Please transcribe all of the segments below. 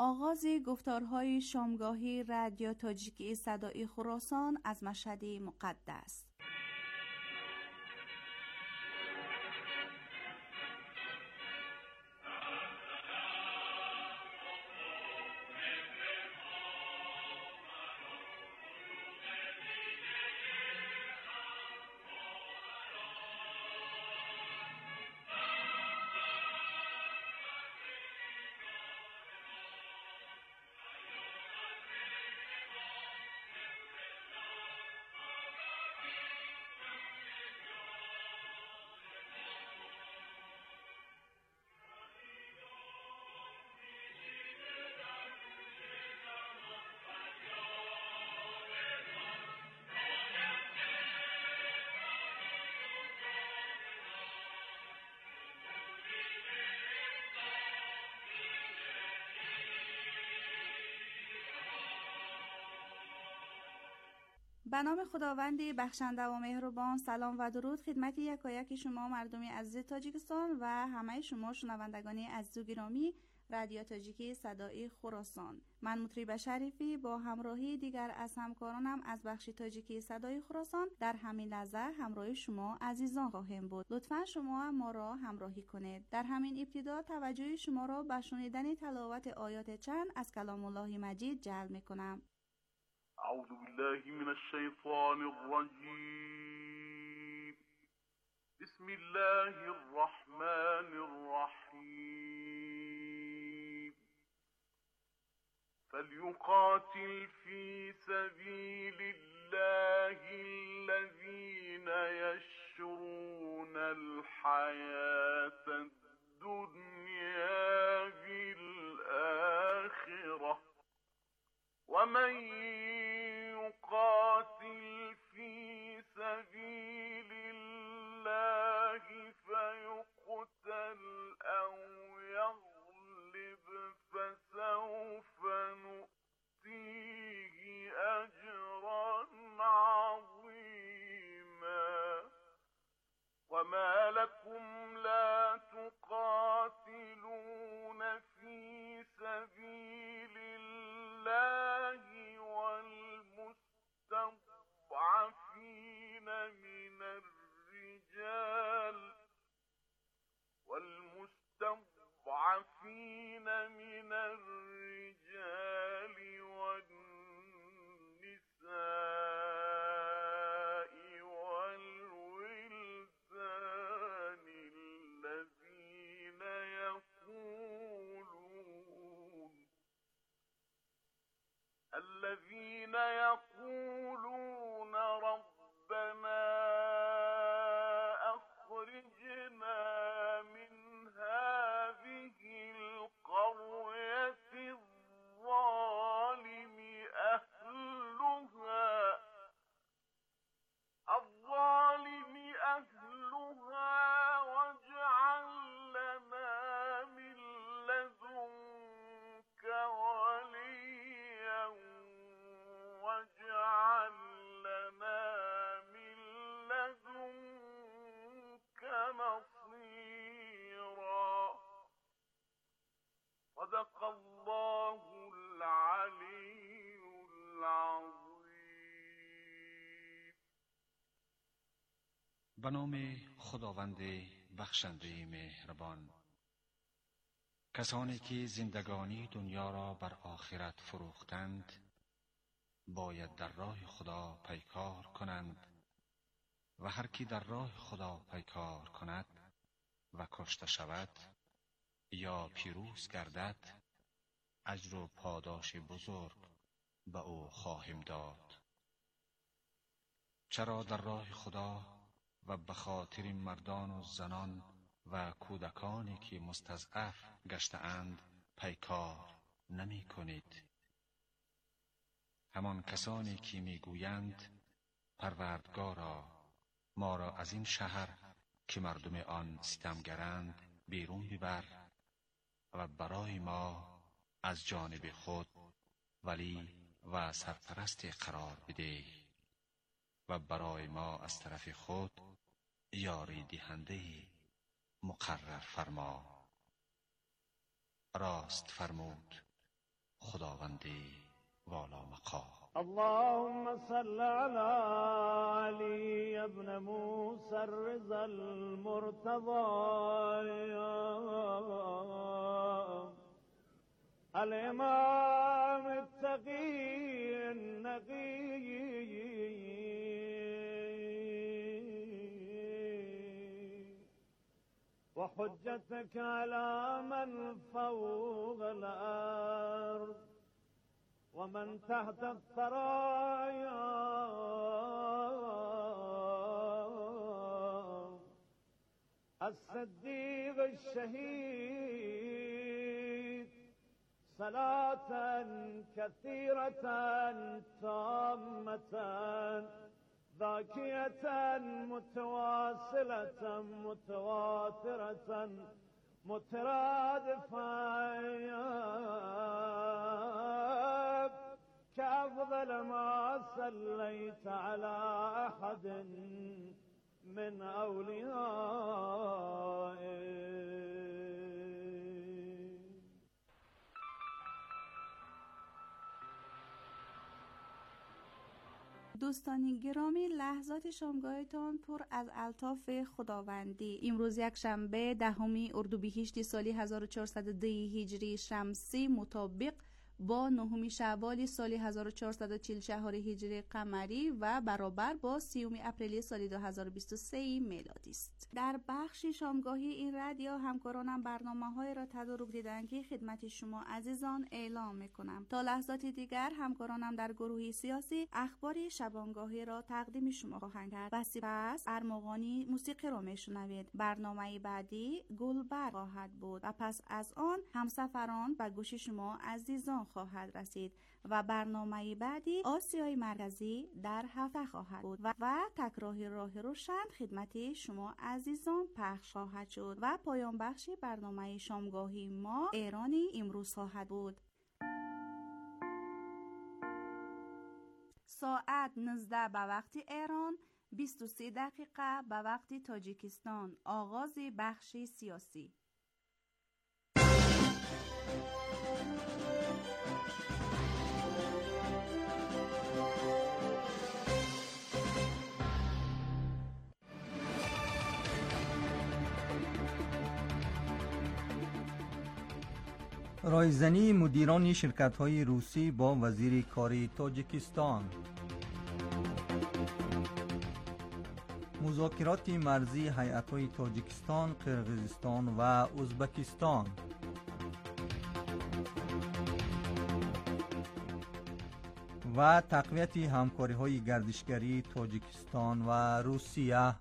آغاز گفتارهای شامگاهی رادیو تاجیکی صدای خراسان از مشهد مقدس. به نام خداوند بخشنده و مهربان. سلام و درود خدمت یکایک شما مردم عزیز تاجیکستان و همه شما شنوندگان عزیز و گرامی رادیو تاجیکی صدای خراسان. من مطرب شریفی با همراهی دیگر از همکارانم از بخش تاجیکی صدای خراسان در همین لحظه همراه شما عزیزان خواهیم بود. لطفا شما ما را همراهی کنید. در همین ابتدا توجه شما را به شنیدن تلاوت آیات چند از کلام الله مجید جلب می‌کنم. أعوذ بالله من الشيطان الرجيم. بسم الله الرحمن الرحيم. فليقاتل في سبيل الله الذين يشرون الحياة الدنيا بالآخرة ومن يقاتل في سبيل الله فيقتل أو يغلب فسوف نؤتيه أجرا عظيما. وما لكم لا تقاتلون في سبيل الله والمستضعفين من الرجال والنساء والولدان الذين يقولون ربنا أخرجنا من هذه القرية الظالم أهلها واجعل لنا من لدنك وليا واجعل لنا من لدنك نصيرا. صدق الله العلي العظيم. به نام خداوند بخشنده مهربان. کسانی که زندگانی دنیا را بر آخرت فروختند باید در راه خدا پیکار کنند و هر کی در راه خدا پیکار کند و کشته شود یا پیروز گردد اجر و پاداش بزرگ به او خواهیم داد. چرا در راه خدا و به خاطر مردان و زنان و کودکانی که مستضعف گشته‌اند پیکار نمی کنید؟ همان کسانی که می گویند پروردگارا ما را از این شهر که مردم آن ستمگرند بیرون ببر و برای ما از جانب خود ولی و سرپرست قرار بده و برای ما از طرف خود یاری دهنده مقرر فرما. راست فرمود خداوند والا مقام. اللهم صل على علي ابن موسى الرضا المرتضى الإمام التقي النقي وحجتك على من فوق الأرض ومن تحت الثرايا الصديق الشهيد صلاة كثيرة تامة ذاكية متواصلة متواترة مترادفة كأفضل ما صليت على أحد من أوليائك. دوستان گرامی، لحظات شامگاهتان پر از الطاف خداوندی. امروز یک شنبه 10 اردیبهشت سال 1410 هجری شمسی مطابق با 9 شوال سال 1444 هجری قمری و برابر با 30 اپریل سال 2023 میلادی است. در بخش شامگاهی این رادیو همکارانم برنامه‌های را تدارک دیدن که خدمت شما عزیزان اعلام می‌کنم. تا لحظات دیگر همکارانم در گروه سیاسی اخبار شبانگاهی را تقدیم شما خواهند کرد و سپس ارمغانی موسیقی را میشنوید. برنامه بعدی گلبر خواهد بود و پس از آن همسفران به گوش شما عزیزان خواهد رسید و برنامه بعدی آسیای مرکزی در هفته خواهد بود و تکرار راه روشن خدمت شما عزیزان پخش خواهد شد و پایان بخش برنامه شامگاهی ما ایرانی امروز خواهد بود. ساعت 19 به وقت ایران، 23 دقیقه به وقت تاجیکستان. آغاز بخش سیاسی. رایزنی مدیران شرکت‌های روسی با وزیر کار تاجیکستان. مذاکرات مرزی هیئت‌های تاجیکستان، قرقیزستان و ازبکستان. و تقویت همکاری‌های گردشگری تاجیکستان و روسیه.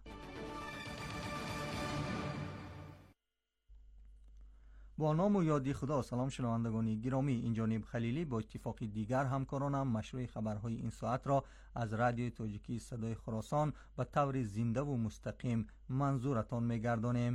با نام و یادی خدا. سلام شنوندگان گرامی، این جانب خلیلی با اتفاق دیگر همکارانم مشروع خبرهای این ساعت را از رادیو تاجیکی صدای خراسان به طور زنده و مستقیم منظورتان می‌گردانیم.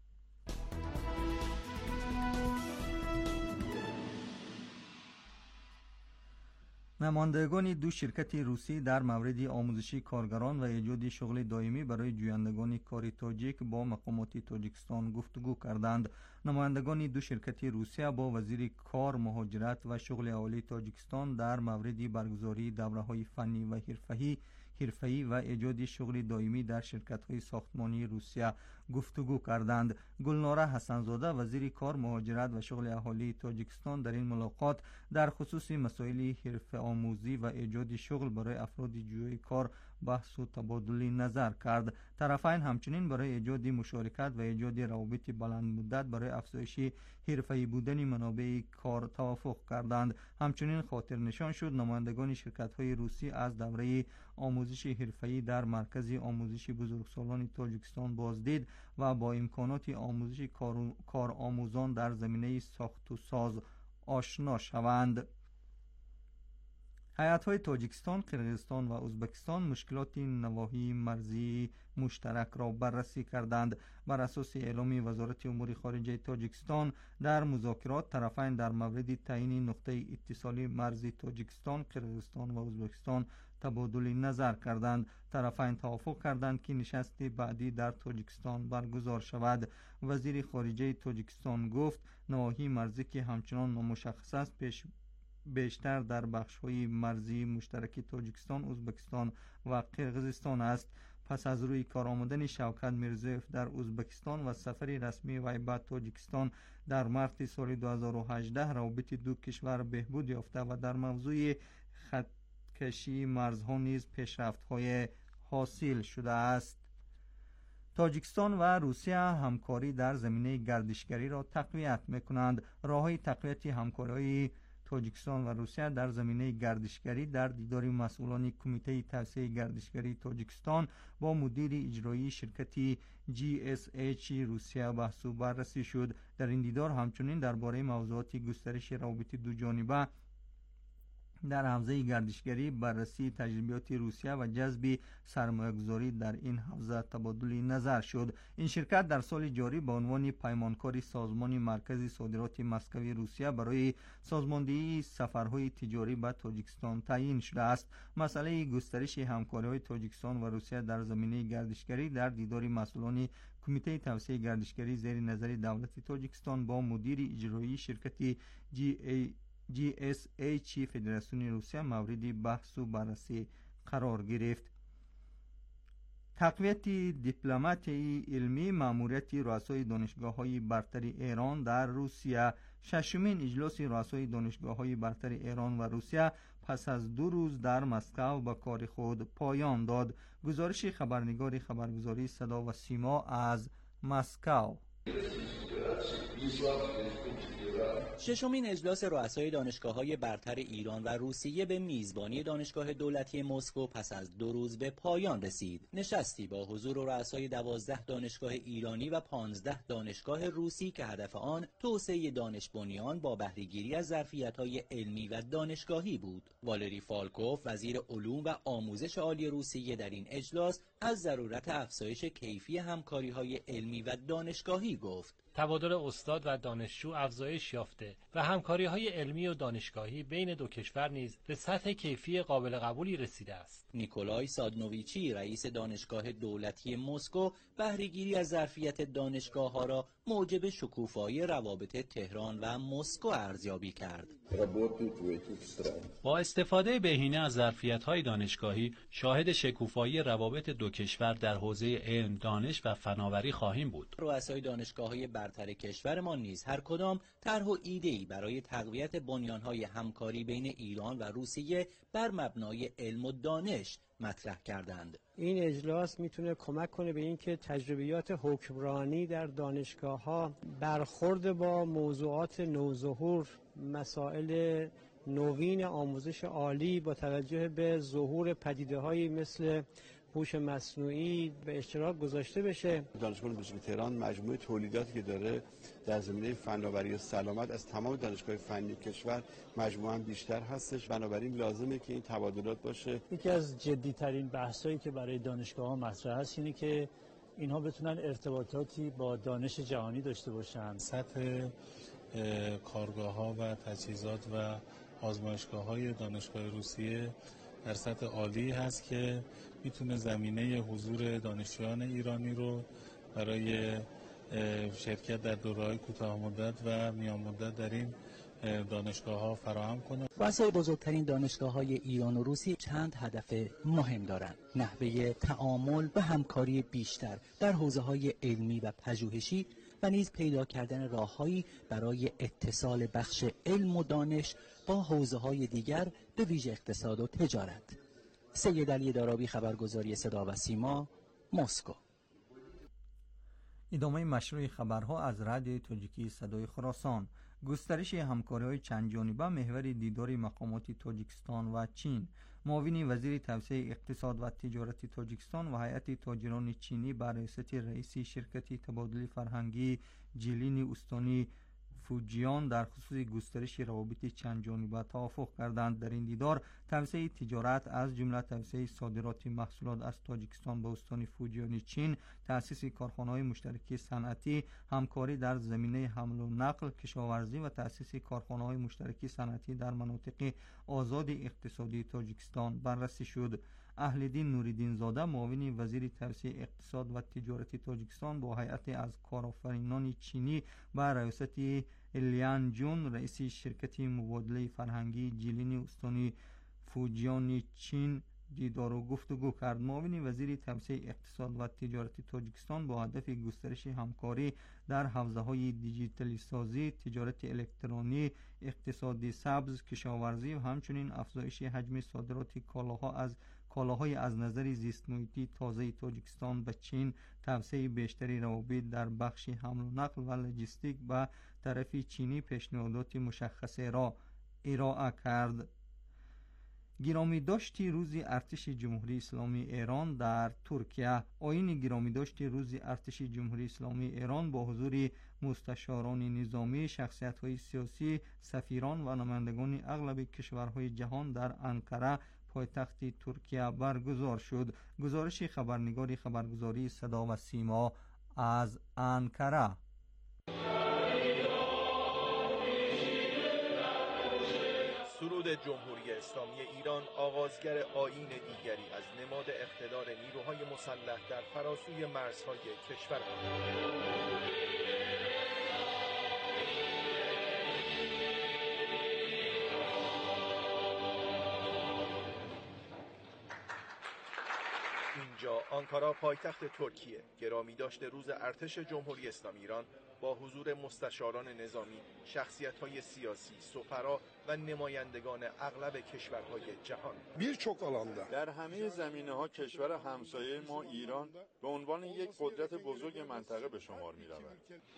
نمایندگان دو شرکت روسی در مورد آموزش کارگران و ایجاد شغل دائمی برای جویندگان کار تاجیک با مقامات تاجیکستان گفتگو کردند. نمایندگان دو شرکت روسیه با وزیر کار، مهاجرت و شغل اهالی تاجیکستان در مورد برگزاری دوره‌های فنی و حرفه‌ای و ایجاد شغل دائمی در شرکت‌های ساختمانی روسیه گفتگو کردند. گلناره حسنزاده وزیر کار، مهاجرت و شغل اهالی تاجیکستان در این ملاقات در خصوص مسائل حرفه آموزی و ایجاد شغل برای افراد جوی کار بحث و تبادل نظر کرد. طرفین همچنین برای ایجاد مشارکت و ایجاد روابط بلند مدت برای افزایش حرفه‌ای بودن منابع کار توافق کردند. همچنین خاطر نشان شد نمایندگان شرکت‌های روسی از دوره آموزش حرفه‌ای در مرکز آموزش بزرگسالان تاجیکستان بازدید و با امکانات آموزش کارآموزان در زمینه ساخت و ساز آشنا شوند. هیئت‌های تاجیکستان، قرقیزستان و ازبکستان مشکلات نواحی مرزی مشترک را بررسی کردند. بر اساس اعلام وزارت امور خارجه تاجیکستان در مذاکرات، طرفین در مورد تعیین نقطه اتصالی مرزی تاجیکستان، قرقیزستان و ازبکستان تبادل نظر کردند. طرفین توافق کردند که نشست بعدی در تاجیکستان برگزار شود. وزیر خارجه تاجیکستان گفت نواحی مرزی که همچنان نامشخص است بیشتر در بخش‌های مرزی مشترک تاجیکستان، ازبکستان و قرقیزستان است. پس از روی کار آمدن شوکت میرزیوف در ازبکستان و سفری رسمی وی به تاجیکستان در مارس سال 2018 روابط دو کشور بهبود یافته و در موضوع خطکشی مرزها نیز پیشرفت‌های حاصل شده است. تاجیکستان و روسیه همکاری در زمینه گردشگری را تقویت می‌کنند. راه‌های تقویت همکاری تاجیکستان و روسیه در زمینه گردشگری در دیدار مسئولان کمیته توسعه گردشگری تاجیکستان با مدیر اجرایی شرکت GSH روسیه بحث و بررسی شد. در این دیدار همچنین درباره موضوعات گسترش روابط دو جانبه در حوزه گردشگری، بررسی تجربیات روسیه و جذب سرمایه‌گذاری در این حوزه تبادل نظر شد. این شرکت در سال جاری به عنوان پیمانکار سازمان مرکز صادرات مسکوی روسیه برای سازماندهی سفرهای تجاری به تاجیکستان تعیین شده است. مسئله گسترش همکاری‌های تاجیکستان و روسیه در زمینه گردشگری در دیدار مسئولان کمیته توسعه گردشگری زیر نظر دولت تاجیکستان با مدیر اجرایی شرکت GSH فدراسیون روسیه مورد بحث و بررسی قرار گرفت. تقویت دیپلماتی علمی ماموریت رؤسای دانشگاه‌های برتر ایران در روسیه. ششمین اجلاس رؤسای دانشگاه‌های برتر ایران و روسیه پس از 2 روز در مسکو به کار خود پایان داد. گزارش خبرنگار خبرگزاری صدا و سیما از مسکو. ششمین اجلاس رؤسای دانشگاه‌های برتر ایران و روسیه به میزبانی دانشگاه دولتی مسکو پس از 2 روز به پایان رسید. نشستی با حضور رؤسای 12 دانشگاه ایرانی و 15 دانشگاه روسی که هدف آن توسعه دانش بنیان با بهره‌گیری از ظرفیت‌های علمی و دانشگاهی بود. والری فالکوف وزیر علوم و آموزش عالی روسیه در این اجلاس از ضرورت افزایش کیفی همکاری‌های علمی و دانشگاهی گفت. تبادل استاد و دانشجو افزایش یافته و همکاری‌های علمی و دانشگاهی بین دو کشور نیز به سطح کیفی قابل قبولی رسیده است. نیکولای سادنوویچی رئیس دانشگاه دولتی مسکو بهره‌گیری از ظرفیت دانشگاه‌ها را موجب شکوفایی روابط تهران و مسکو ارزیابی کرد. با استفاده بهینه از ظرفیت‌های دانشگاهی شاهد شکوفایی روابط دو کشور در حوزه علم، دانش و فناوری خواهیم بود. رؤسای دانشگاه‌های برتر کشورمان نیز هر کدام طرح و ایده‌ای برای تقویت بنیان‌های همکاری بین ایران و روسیه بر مبنای علم و دانش مطرح کردند. این اجلاس میتونه کمک کنه به اینکه تجربیات حکمرانی در دانشگاه‌ها برخورد با موضوعات نوظهور، مسائل نوین آموزش عالی با توجه به ظهور پدیده‌هایی مثل هوش مصنوعی به اشتراک گذاشته بشه. دانشگاه بزرگ تهران مجموعه تولیداتی که داره در زمینه فناوری و سلامت از تمام دانشگاه فنی کشور مجموعاً بیشتر هستش، بنابراین لازمه که این تبادلات باشه. یکی از جدی‌ترین بحثایی که برای دانشگاه‌ها مطرح است اینه که اینها بتونن ارتباطاتی با دانش جهانی داشته باشن. سطح کارگاه‌ها و تجهیزات و آزمایشگاه‌های دانشگاه روسیه در سطح عالی هست که میتونه زمینه حضور دانشجویان ایرانی رو برای شرکت در دوره‌های کوتاه مدت و میان مدت در این دانشگاه‌ها فراهم کنه. رؤسای بزرگترین دانشگاه‌های ایران و روسیه چند هدف مهم دارند: نحوه تعامل و همکاری بیشتر در حوزه‌های علمی و پژوهشی و نیز پیدا کردن راه‌هایی برای اتصال بخش علم و دانش با حوزه‌های دیگر به ویژه اقتصاد و تجارت. سید علی دارابی، خبرگزاری صدا و سیما، مسکو. ادامه مشروع خبرها از رادیو تاجیکی صدای خراسان. گسترش همکاری‌های چند جانبه محور دیدار مقامات تاجیکستان و چین. معاون وزیر توسعه اقتصاد و تجارت تاجیکستان و هیئت تاجران چینی بر رئاست رئیس شرکت تبادل فرهنگی جیلین استانی فوجیان در خصوص گسترش روابط چند جانبه توافق کردند. در این دیدار توسعه تجارت از جمله توسعه صادرات محصولات از تاجیکستان به استان فوجیان چین، تأسیس کارخانه‌های مشترک صنعتی، همکاری در زمینه حمل و نقل، کشاورزی و تأسیس کارخانه‌های مشترک صنعتی در مناطق آزاد اقتصادی تاجیکستان بررسی شد. اهل‌دین نوری‌دین زاده، معاون وزیر توسعه اقتصاد و تجارت تاجیکستان با هیئت از کارآفرینان چینی و رئاست لیان جون رئیس شرکت مبادله فرهنگی جیلین استانی فوجیان چین دیدار و گفتگو کرد. معاون وزیر توسعه اقتصاد و تجارت تاجیکستان با هدف گسترش همکاری در حوزه‌های دیجیتالی سازی، تجارت الکترونی، اقتصاد سبز، کشاورزی و همچنین افزایش حجم صادرات کالاهای از نظر زیست محیطی تازه تاجیکستان به چین، توسعه بیشتری روابط در بخش حمل و نقل و لوجستیک به طرف چینی پیشنهادات مشخصه را ارائه کرد. گرامی داشتی روز ارتش جمهوری اسلامی ایران در ترکیه. آیین گرامی داشتی روز ارتش جمهوری اسلامی ایران با حضور مستشاران نظامی، شخصیت‌های سیاسی، سفیران و نمایندگان اغلب کشورهای جهان در انقره پایتخت ترکیه برگزار شد. گزارش خبرنگار خبرگزاری صدا و سیما از انقره. سرود جمهوری اسلامی ایران آغازگر آیین دیگری از نماد اقتدار نیروهای مسلح در فراسوی مرزهای کشور اینجا آنکارا پایتخت ترکیه گرامی داشته روز ارتش جمهوری اسلامی ایران با حضور مستشاران نظامی، شخصیت‌های سیاسی، سفرا و نمایندگان اغلب کشورهای جهان. birçok alanda در همه زمینه‌ها کشور همسایه ما ایران به عنوان یک قدرت بزرگ منطقه به شمار می‌رود.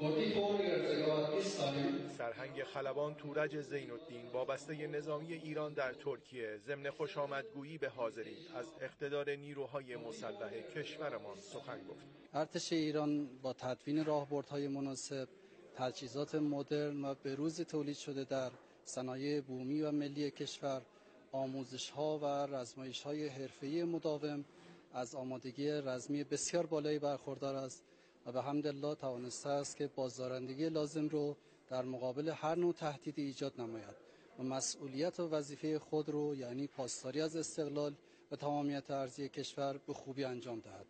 سرهنگ خلبان تورج زین‌الدین وابسته نظامی ایران در ترکیه ضمن خوشامدگویی به حاضرین از اقتدار نیروهای مسلح کشورمان سخن گفت. ارتش ایران با تدوین راهبردهای مناسب، تجهیزات مدرن و بروز تولید شده در صنایع بومی و ملی کشور، آموزش‌ها و رزمایش‌های حرفه‌ای مداوم از آمادگی رزمی بسیار بالایی برخوردار است و به حمدالله توانسته است که بازدارندگی لازم رو در مقابل هر نوع تهدیدی ایجاد نماید و مسئولیت و وظیفه خود رو یعنی پاسداری از استقلال و تمامیت ارضی کشور به خوبی انجام دهد.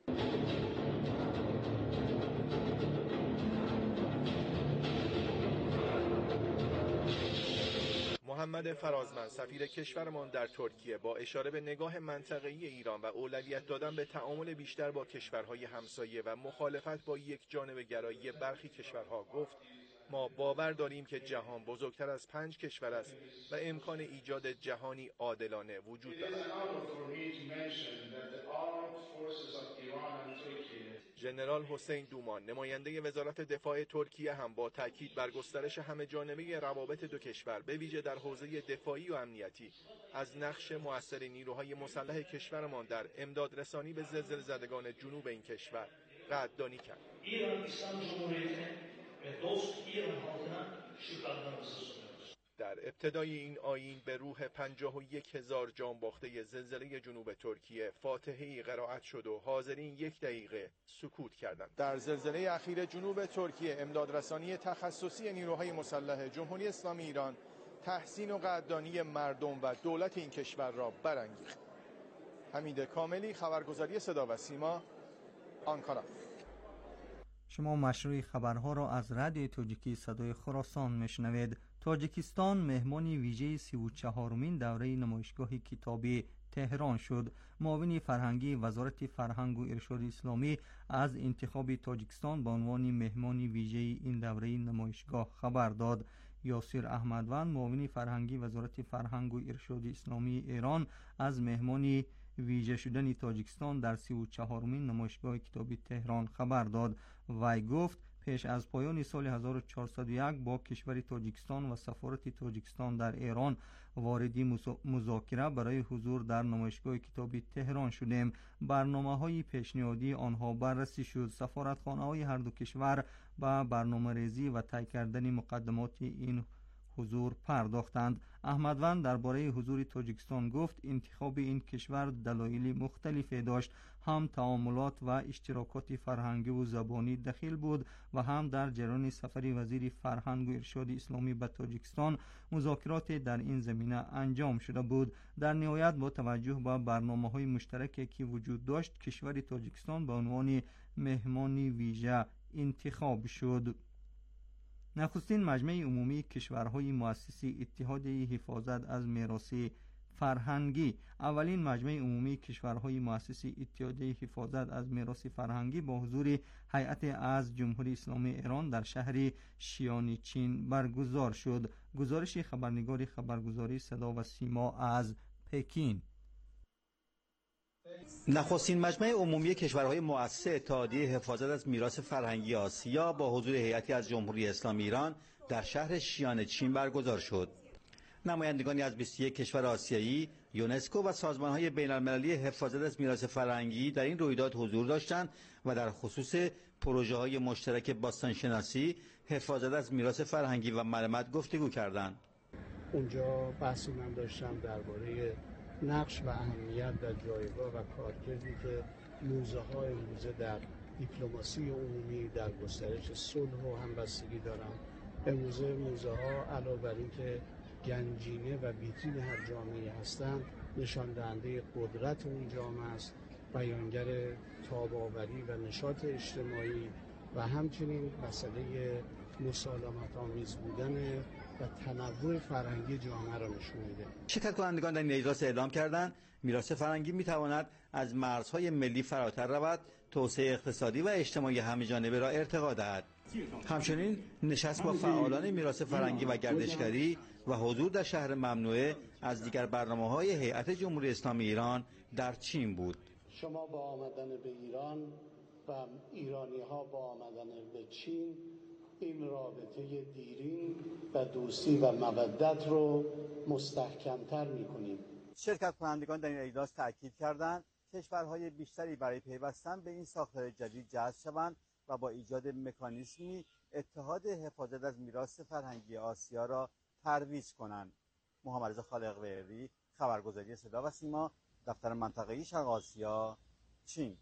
محمد فرازمند سفیر کشورمان در ترکیه با اشاره به نگاه منطقه‌ای ایران و اولویت دادن به تعامل بیشتر با کشورهای همسایه و مخالفت با یک جانبه گرایی برخی کشورها گفت: ما باور داریم که جهان بزرگتر از 5 کشور است و امکان ایجاد جهانی عادلانه وجود دارد. ژنرال حسین دومان نماینده وزارت دفاع ترکیه هم با تاکید بر گسترش همه جانبه روابط دو کشور به ویژه در حوزه دفاعی و امنیتی از نقش مؤثر نیروهای مسلح کشورمان در امداد رسانی به زلزله زدگان جنوب این کشور قدردانی کرد. ایران اسلام جمهوریت و دوست ایران halkına şükranlarımızı sunuyoruz. در ابتدای این آیین به روح 51,000 جان باخته زلزله جنوب ترکیه فاتحه‌ای قرائت شد و حاضرین 1 دقیقه سکوت کردند. در زلزله اخیر جنوب ترکیه امدادرسانی تخصصی نیروهای مسلح جمهوری اسلامی ایران تحسین و قدردانی مردم و دولت این کشور را برانگیخت. حمید کاملی، خبرگزاری صدا و سیما، آنکارا. شما مشروع خبرها را از رادیو تاجیکی صدای خراسان میشنوید. تاجیکستان مهمان ویژه 34مین دوره نمایشگاه کتابی تهران شد. معاون فرهنگی وزارت فرهنگ و ارشاد اسلامی از انتخاب تاجیکستان به عنوان مهمان ویژه این دوره نمایشگاه خبر داد. یاسر احمدوند معاون فرهنگی وزارت فرهنگ و ارشاد اسلامی ایران از مهمان ویژه شدن تاجیکستان در 34مین نمایشگاه کتابی تهران خبر داد. وی گفت پیش از پایان سال 1401 با کشور تاجیکستان و سفارت تاجیکستان در ایران واردی مذاکره برای حضور در نمایشگاه کتابی تهران شدیم. برنامه‌های پیشنهادی آنها بررسی شد. سفارتخانه‌های هر دو کشور به برنامه‌ریزی و طی کردن مقدمات این حضور پرداختند. احمدوند درباره حضور تاجیکستان گفت انتخاب این کشور دلایل مختلفی داشت، هم تعاملات و اشتراکات فرهنگی و زبانی دخیل بود و هم در جریان سفر وزیر فرهنگ و ارشاد اسلامی به تاجیکستان مذاکرات در این زمینه انجام شده بود. در نهایت با توجه به برنامه‌های مشترکی که وجود داشت کشور تاجیکستان به عنوان مهمان ویژه انتخاب شد. نخستین مجمع عمومی کشورهای مؤسسی اتحاد حفاظت از میراث فرهنگی. اولین مجمع عمومی کشورهای مؤسسی اتحاد حفاظت از میراث فرهنگی با حضور هیئت از جمهوری اسلامی ایران در شهر شیان چین برگزار شد. گزارش خبرنگار خبرگزاری صدا و سیما از پکین. نخستین مجمع عمومی کشورهای مؤسس اتحادیه حفاظت از میراث فرهنگی آسیا با حضور هیئتی از جمهوری اسلامی ایران در شهر شیان چین برگزار شد. نمایندگانی از 21 کشور آسیایی، یونسکو و سازمان‌های بین‌المللی حفاظت از میراث فرهنگی در این رویداد حضور داشتند و در خصوص پروژه‌های مشترک باستانشناسی، حفاظت از میراث فرهنگی و معلومات گفتگو کردند. اونجا بحثی من داشتم درباره نقش و اهمیت در جایگاه و کارکردی که موزه‌ها امروزه در دیپلماسی عمومی در گسترش صلح و همبستگی دارند. امروزه موزه‌ها علاوه بر اینکه گنجینه و ویترین هر جامعه هستند، نشان دهنده قدرت اون جامعه است، بیانگر تاب‌آوری و نشاط اجتماعی و همچنین مسئله مسالمت آمیز بودن و تنوع فرهنگی جامعه را نشون میده. شرکت کنندگان در این اجلاس اعلام کردند میراث فرهنگی میتواند از مرزهای ملی فراتر رود، توسعه اقتصادی و اجتماعی همه‌جانبه را ارتقا دهد. همچنین نشست با فعالان میراث فرهنگی و گردشگری و حضور در شهر ممنوعه از دیگر برنامه‌های هیئت جمهوری اسلامی ایران در چین بود. شما با آمدن به ایران و ایرانی‌ها با آمدن به چین این رابطه دیرین و دوستی و مودت رو مستحکم‌تر می‌کنیم. شرکت کنندگان در این اجلاس تاکید کردند کشورهای بیشتری برای پیوستن به این ساختار جدید جذب شوند و با ایجاد مکانیزمی اتحاد حفاظت از میراث فرهنگی آسیا را ترویج کنند. محمد رضا خالق‌وردی، خبرگزاری صدا و سیما، دفتر منطقه‌ای شرق آسیا، چین.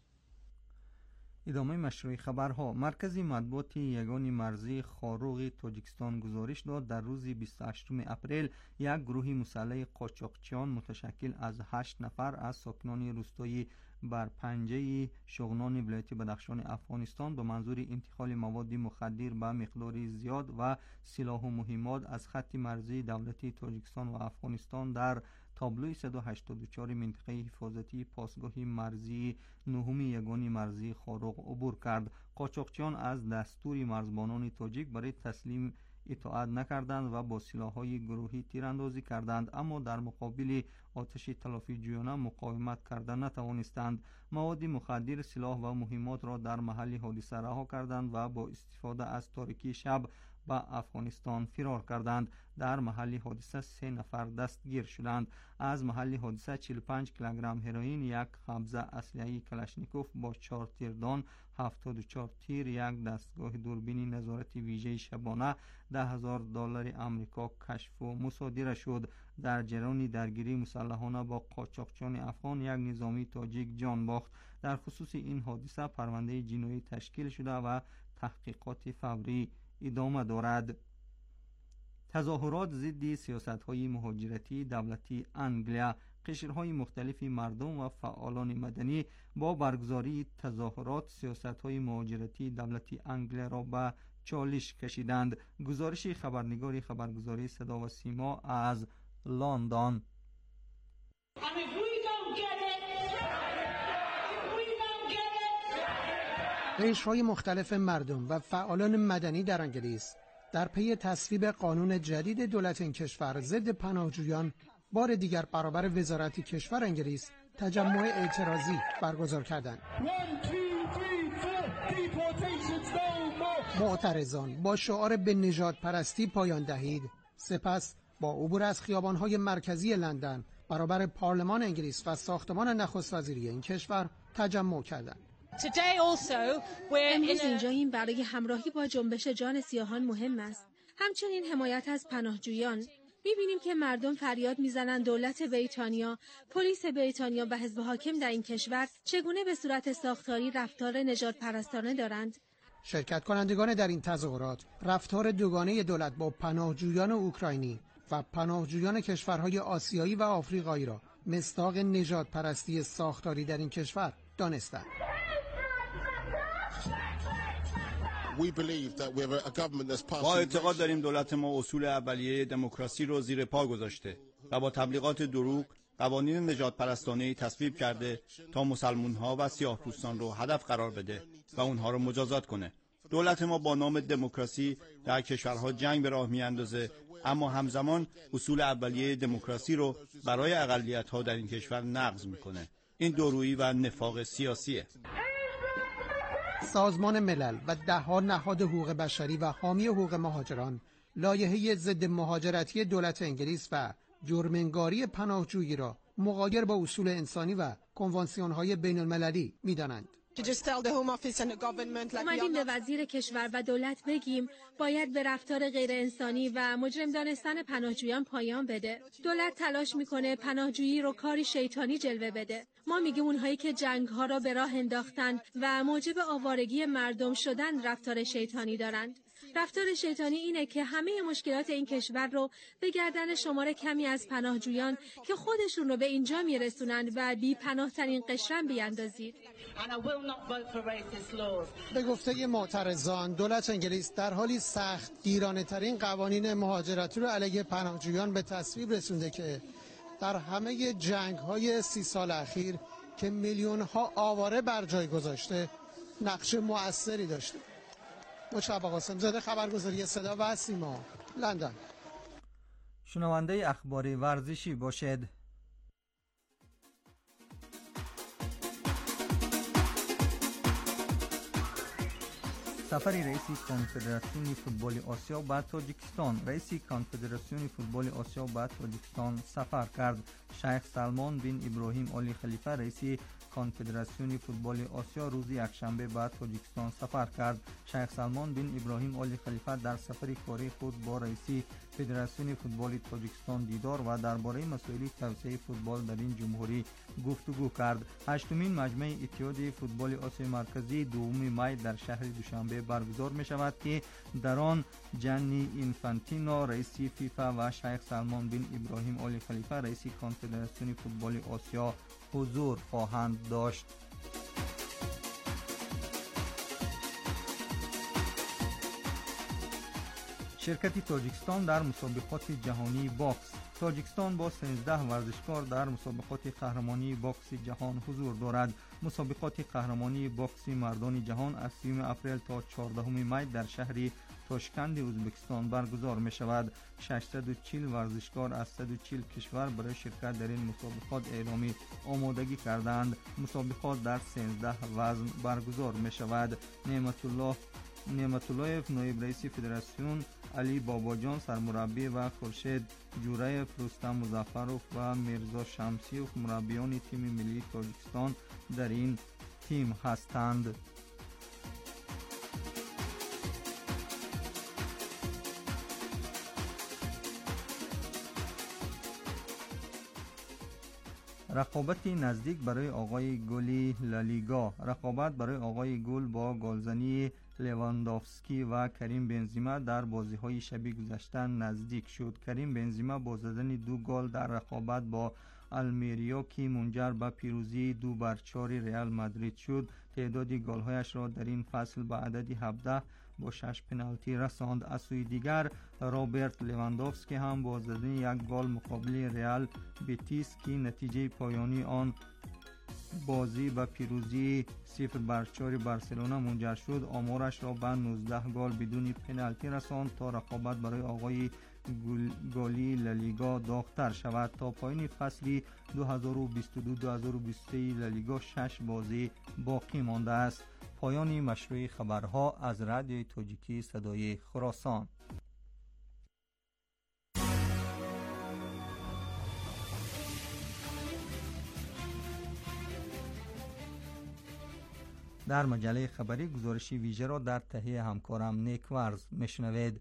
ادامه مشروع خبرها. مرکز مطبوعات یگان مرزی خاروق تاجیکستان گزارش داد در روز 28 اپریل یک گروه مسلح قاچاقچیان متشکل از 8 نفر از ساکنان روستای برپنجه شغنان ولایت بدخشان افغانستان به منظور انتقال مواد مخدر به مقدار زیاد و سلاح و مهمات از خط مرزی دولتی تاجیکستان و افغانستان در تابلوی 184 منطقه حفاظتی پاسگاه مرزی نهم یگان مرزی خاروق عبور کرد. قاچاقچیان از دستور مرزبانان تاجیک برای تسلیم اطاعت نکردند و با سلاح‌های گروهی تیراندازی کردند، اما در مقابل آتش تلافی جویانه مقاومت کردن نتوانستند. مواد مخدر، سلاح و مهمات را در محل حادثه رها کردند و با استفاده از تاریکی شب به افغانستان فرار کردند. در محل حادثه 3 نفر دستگیر شدند. از محل حادثه 45 کیلوگرم هروئین، یک قبضه اسلحه کلاشنیکوف با 4 تیردان، 74 تیر، یک دستگاه دوربین نظارت ویژه شبانه، $10,000 آمریکا کشف و مصادره شد. در جریان درگیری مسلحانه با قاچاقچیان افغان یک نظامی تاجیک جان باخت. در خصوص این حادثه پرونده جنایی تشکیل شده و تحقیقات فوری ادامه دارد. تظاهرات ضد سیاست‌های مهاجرتی دولتی انگلیا. قشرهای مختلف مردم و فعالان مدنی با برگزاری تظاهرات سیاست‌های مهاجرتی دولتی انگلیا را به چالش کشیدند. گزارش خبرنگار خبرگزاری صدا و سیما از لندن. قشرهای مختلف مردم و فعالان مدنی در انگلیس در پی تصویب قانون جدید دولت این کشور ضد پناهجویان بار دیگر برابر وزارت کشور انگلیس تجمع اعتراضی برگزار کردند. معترضان با شعار به نژاد پرستی پایان دهید، سپس با عبور از خیابان‌های مرکزی لندن برابر پارلمان انگلیس و ساختمان نخست وزیری این کشور تجمع کردند. امروز اینجاییم برای همراهی با جنبش جان سیاهان مهم است. همچنین حمایت از پناهجویان. می‌بینیم که مردم فریاد می‌زنند دولت بریتانیا، پلیس بریتانیا و حزب حاکم در این کشور چگونه به صورت ساختاری رفتار نژاد پرستانه دارند. شرکت کنندگان در این تظاهرات رفتار دوگانه دولت با پناهجویان اوکراینی و پناهجویان کشورهای آسیایی و آفریقایی را مصداق نژاد پرستی ساختاری در این کشور دانستند. ما اعتقاد داریم دولت ما اصول اولیه دموکراسی رو زیر پا گذاشته و با تبلیغات دروغ قوانین نجات پرستانه‌ای تصویب کرده تا مسلمان‌ها و سیاه‌پوستان رو هدف قرار بده و اونها رو مجازات کنه. دولت ما با نام دموکراسی در کشورها جنگ به راه میاندازه، اما همزمان اصول اولیه دموکراسی رو برای اقلیت‌ها در این کشور نقض میکنه. این دورویی و نفاق سیاسیه. سازمان ملل و ده‌ها نهاد حقوق بشری و حامی حقوق مهاجران لایحه ضد مهاجرتی دولت انگلیس و جرم‌انگاری پناهجویی را مغایر با اصول انسانی و کنوانسیون‌های بین‌المللی می‌دانند. اومدیم به وزیر کشور و دولت بگیم باید به رفتار غیر انسانی و مجرم دانستن پناهجویان پایان بده. دولت تلاش میکنه پناهجویی رو کاری شیطانی جلوه بده. ما میگیم اونهایی که جنگ‌ها را به راه انداختن و موجب آوارگی مردم شدن رفتار شیطانی دارند. رفتار شیطانی اینه که همه مشکلات این کشور رو به گردن شمار کمی از پناهجویان که خودشون رو به اینجا میرسونند و بی پناه‌ترین قشرن بیاندازید. به گفته معترضان دولت انگلیس در حالی سخت گیرانه ترین قوانین مهاجرتی رو علیه پناهجویان به تصویب رسونده که در همه جنگ‌های 30 سال اخیر که میلیون‌ها آواره بر جای گذاشته نقش مؤثری داشته. مجتبی قاسم‌زاده، خبرگزاری صدا و سیما، لندن. شنونده اخبار ورزشی باشد. سفر رئیس کنفدراسیون فوتبال آسیا به تاجیکستان. رئیس کنفدراسیون فوتبال آسیا به تاجیکستان سفر کرد. شیخ سلمان بن ابراهیم آلی خلیفه رئیس کنفدراسیون فوتبال آسیا روز یکشنبه به تاجیکستان سفر کرد. شیخ سلمان بن ابراهیم آلی خلیفه در سفر کاری خود با رئیس فدراسیون فوتبال تاجیکستان دیدار و درباره مسائل توسعه فوتبال در این جمهوری گفتگو کرد. هشتمین مجمع اتحاد فوتبال آسیا مرکزی دوم می در شهر دوشنبه برگزار می شود که در آن جانی اینفانتینو رئیس فیفا و شیخ سلمان بن ابراهیم آلی خلیفه رئیس کنفدراسیون فوتبال آسیا حضور خواهند داشت. شرکت تاجیکستان در مسابقات جهانی باکس. تاجیکستان با 13 ورزشکار در مسابقات قهرمانی باکس جهان حضور دارد. مسابقات قهرمانی باکس مردان جهان از 3 اپریل تا 14 می در شهر تاشکند ازبکستان برگزار می شود. 640 ورزشکار از 140 کشور برای شرکت در این مسابقات اعلامی آمادگی کردند. مسابقات در 13 وزن برگزار می شود. نعمت الله نایب رئیس فدراسیون، علی باباجان سرمربی و خورشید جورایف، رستم مظفرов و میرزا شمسیوف مربیان تیم ملی تاجیکستان در این تیم هستند. رقابت نزدیک برای آقای گلی لالیگا. رقابت برای آقای گل با گلزنی لواندوفسکی و کریم بنزیما در بازی‌های شب گذشته نزدیک شد. کریم بنزیما با زدن 2 گل در رقابت با المریا که منجر به پیروزی 2-4 ریال مادرید شد، تعداد گل‌هایش را در این فصل به عدد 17 با 6 پنالتی رساند. از سوی دیگر رابرت لواندوفسکی هم با زدن 1 گل مقابل ریال بتیس که نتیجه پایانی آن بازی به پیروزی 0-4 بارسلونا منجر شد، آمارش را به 19 گل بدون پنالتی رساند تا رقابت برای آقای گلی لالیگا داغ‌تر شود. تا پایان فصل 2022-2023 لالیگا 6 بازی باقی مانده است. پایان مشروع خبرها از رادیوی تاجیکی صدای خراسان. در مجله خبری گزارشی ویژه را در تهیه همکارم نیکورز میشنوید.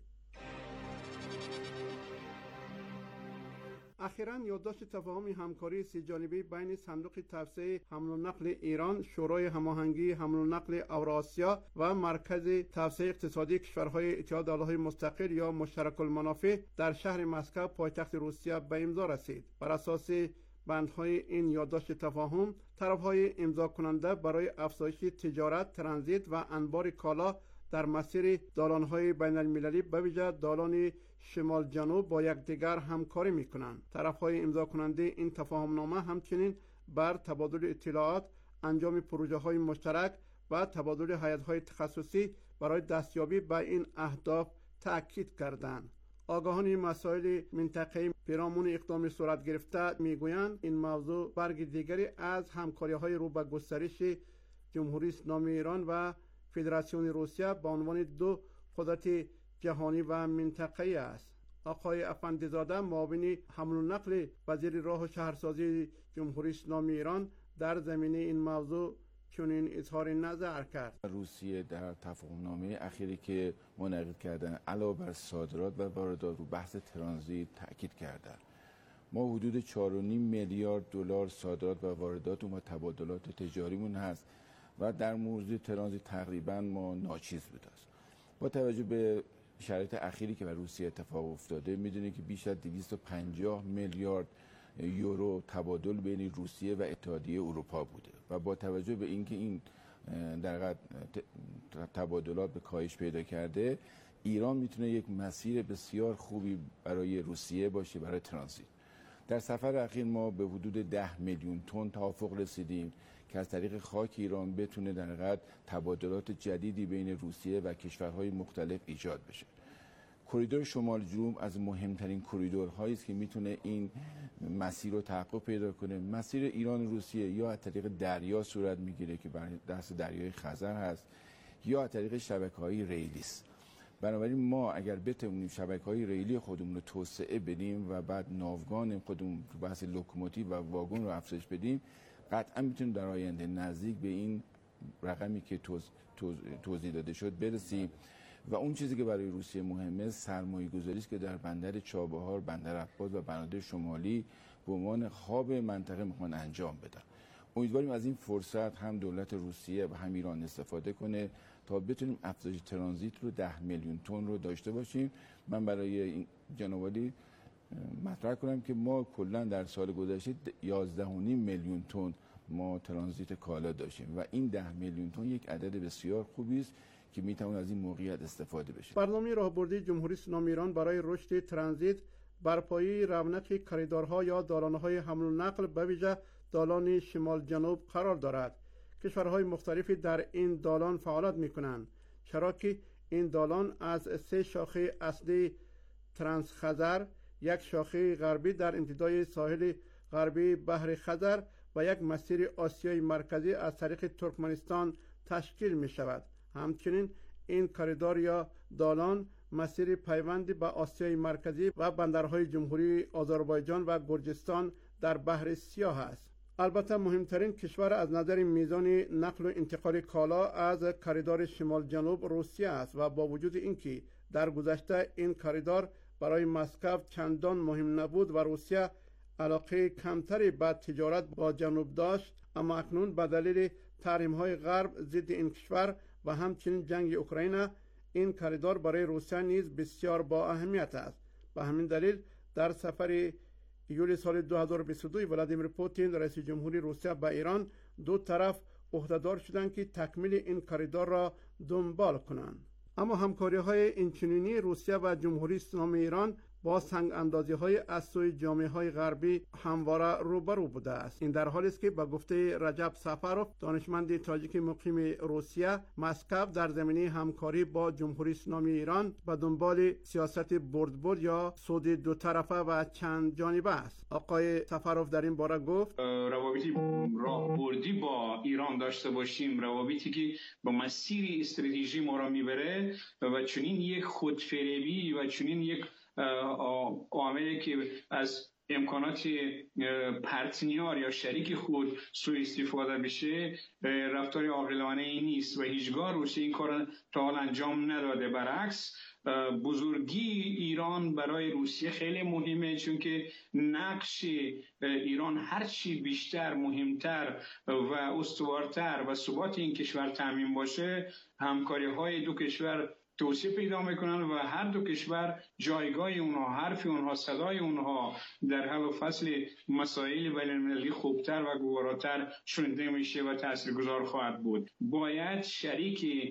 اخیراً یادداشت تفاهم همکاری 3 جانبه بین صندوق توسعه حمل و نقل ایران، شورای هماهنگی حمل و نقل اوراسیا و مرکز توسعه اقتصادی کشورهای اتحاد ایالات مستقل یا مشترک المنافع در شهر مسکو پایتخت روسیه به امضا رسید. بر اساس بندهای این یادداشت تفاهم، طرفهای امضا کننده برای افزایش تجارت، ترانزیت و انبار کالا در مسیر دالان‌های بین‌المللی به ویژه دالان شمال جنوب با یکدیگر همکاری می‌کنند. طرف‌های امضا کننده این تفاهم‌نامه همچنین بر تبادل اطلاعات، انجام پروژه‌های مشترک و تبادل هیئت‌های تخصصی برای دستیابی به این اهداف تأکید کردند. آگاهان مسائل منطقه‌ای پیرامون اقدام صورت گرفته میگویند این موضوع برگ دیگری از همکاری‌های رو به گسترش جمهوری اسلامی ایران و فدراسیون روسیه به عنوان دو قدرت جهانی و منطقه‌ای است. آقای افندیزاده معاون حمل و نقل وزیر راه و شهرسازی جمهوری اسلامی ایران در زمینه این موضوع چنین اظهار نظر کرد. روسیه در تفاهمنامه اخیری که منعقد کردن علاوه بر صادرات و واردات رو بحث ترانزیت تاکید کردن. ما حدود 4.5 میلیارد دلار صادرات و واردات و تبادلات تجاریمون هست و در موضوع ترانزیت تقریبا ما ناچیز بوده است. با توجه به شرایط اخیری که بر روسیه اتفاق افتاده میدونید که بیش از 250 میلیارد یورو تبادل بین روسیه و اتحادیه اروپا بوده و با توجه به اینکه این در حقیقت تبادلات به کاهش پیدا کرده، ایران میتونه یک مسیر بسیار خوبی برای روسیه باشه برای ترانزیت. در سفر اخیر ما به حدود 10 میلیون تن توافق رسیدیم که از طریق خاک ایران بتونه در حقیقت تبادلات جدیدی بین روسیه و کشورهای مختلف ایجاد بشه. کریدور شمال جنوب از مهمترین کریدورهایی است که میتونه این مسیر رو تحقق پیدا کنه. مسیر ایران روسیه یا از طریق دریا صورت میگیره که بر دست دریای خزر هست یا از طریق شبکه‌های ریلی است. بنابراین ما اگر بتونیم شبکه‌های ریلی خودمون رو توسعه بدیم و بعد ناوگان خودمون رو بحث لوکوموتیو و واگن رو افزایش بدیم، قطعا میتونیم در آینده نزدیک به این رقمی که توضیح داده شد برسیم. و اون چیزی که برای روسیه مهمه سرمایه‌گذاری است که در بندر چابهار، بندر عباس و بندر شمالی به عنوان هاب منطقه میخوان انجام بدن. امیدواریم از این فرصت هم دولت روسیه و هم ایران استفاده کنه تا بتونیم افزایش ترانزیت رو 10 میلیون تن رو داشته باشیم. من برای این جناب عالی مطرح کنم که ما کلا در سال گذشته 11.5 میلیون تن ما ترانزیت کالا داشتیم و این 10 میلیون تن یک عدد بسیار خوبی است که میتونه از این موقعیت استفاده بشه. برنامه راهبردی جمهوری اسلامی ایران برای رشد ترانزیت برپایی رونق کریدورها یا دالان‌های حمل و نقل به ویژه دالان شمال جنوب قرار دارد. کشورهای مختلفی در این دالان فعالیت میکنند، چرا که این دالان از 3 شاخه اصلی ترانس خزر، یک شاخه غربی در انتهای ساحل غربی بحر خزر و یک مسیر آسیای مرکزی از طریق ترکمنستان تشکیل می شود. همچنین این کریدور یا دالان مسیر پیوندی به آسیای مرکزی و بندرهای جمهوری آذربایجان و گرجستان در بحر سیاه است. البته مهمترین کشور از نظر میزان نقل و انتقال کالا از کریدور شمال جنوب روسیه است و با وجود اینکه در گذشته این کریدور برای مسکو چندان مهم نبود و روسیه علاقه کمتری به تجارت با جنوب داشت، اما اکنون به دلیل تحریم‌های غرب ضد این کشور و همچنین جنگ اوکراین این کریدور برای روسیه نیز بسیار با اهمیت است. به همین دلیل در سفر ایول سال 2022 ولادیمیر پوتین رئیس جمهوری روسیه به ایران دو طرف عهدهدار شدند که تکمیل این کریدور را دنبال کنند. اما همکاری‌های اینچنینی روسیه و جمهوری اسلامی ایران با سنگ اندازی‌های از سوی جامعه‌های غربی همواره روبرو بوده است. این در حالی است که به گفته رجب سفروف، دانشمند تاجیک مقیم روسیه، مسکو در زمینه همکاری با جمهوری اسلامی ایران به دنبال سیاست برد یا سود دو طرفه و چند جانبه است. آقای سفروف در این باره گفت روابطی راهبردی با ایران داشته باشیم، روابطی که با مسیر استراتژی ما را میبره و چنین یک خودفریبی و چنین یک عاملی که از امکانات پارتنر یا شریک خود سوء استفاده بشه رفتار عاقلانه ای نیست و هیچگاه روسیه این کار تا حال انجام نداده. برعکس بزرگی ایران برای روسیه خیلی مهمه، چون که نقش ایران هرچی بیشتر، مهمتر و استوارتر و ثبات این کشور تامین باشه، همکاری های دو کشور توسعه پیدا میکنن و هر دو کشور جایگاه اونها، حرف اونها، صدای اونها در حل و فصل مسائل بین‌المللی خوبتر و گواراتر شنیده میشه و تاثیرگذار خواهد بود. باید شریک